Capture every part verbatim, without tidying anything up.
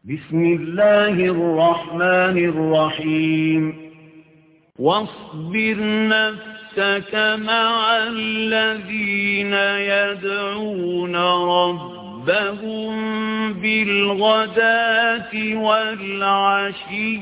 بسم الله الرحمن الرحيم واصبر نفسك مع الذين يدعون ربهم بالغداة والعشي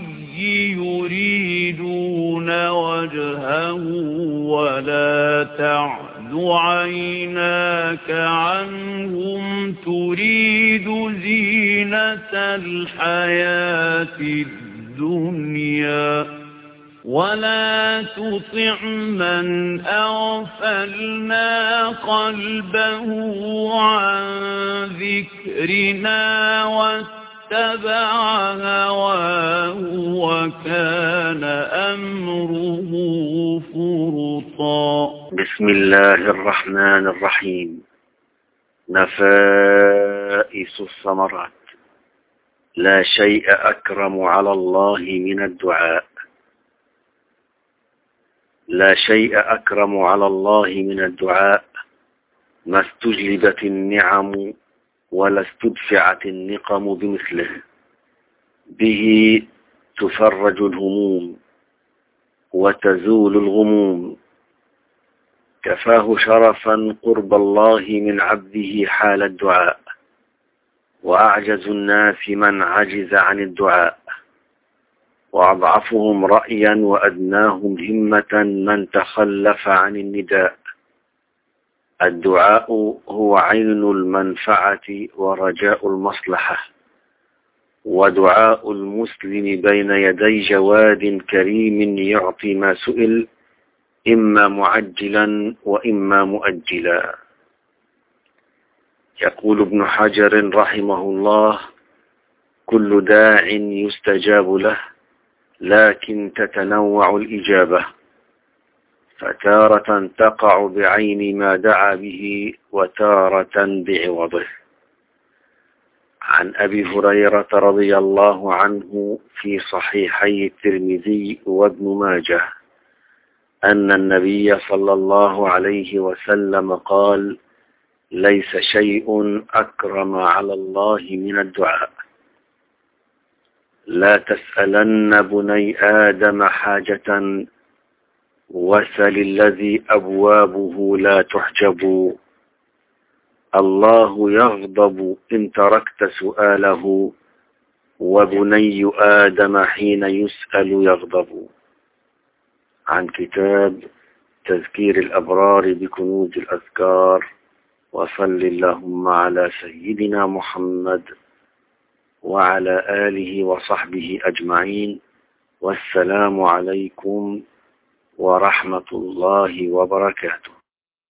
يريدون وجهه ولا تعد عيناك عنهم تريد زينة الحياة الدنيا ولا تطع من أغفلنا قلبه عن ذكرنا واتبع هواه وكان أمره فرطا. بسم الله الرحمن الرحيم. نفائس الثمرات. لا شيء أكرم على الله من الدعاء. لا شيء أكرم على الله من الدعاء، ما استجلبت النعم ولا استدفعت النقم بمثله. به تفرج الهموم وتزول الغموم. كفاه شرفا قرب الله من عبده حال الدعاء، وأعجز الناس من عجز عن الدعاء، وأضعفهم رأيا وأدناهم همة من تخلف عن النداء. الدعاء هو عين المنفعة ورجاء المصلحة، ودعاء المسلم بين يدي جواد كريم يعطي ما سئل، إما معجلا وإما مؤجلا. يقول ابن حجر رحمه الله: كل داع يستجاب له، لكن تتنوع الإجابة، فتارة تقع بعين ما دعا به وتارة بعوضه. عن أبي هريرة رضي الله عنه في صحيحي الترمذي وابن ماجه أن النبي صلى الله عليه وسلم قال: ليس شيء أكرم على الله من الدعاء. لا تسألن بني آدم حاجة وسل الذي أبوابه لا تحجب. الله يغضب إن تركت سؤاله، وبني آدم حين يسأل يغضب. عن كتاب تذكير الأبرار بكنوز الأذكار. وصل اللهم على سيدنا محمد وعلى آله وصحبه أجمعين، والسلام عليكم ورحمة الله وبركاته.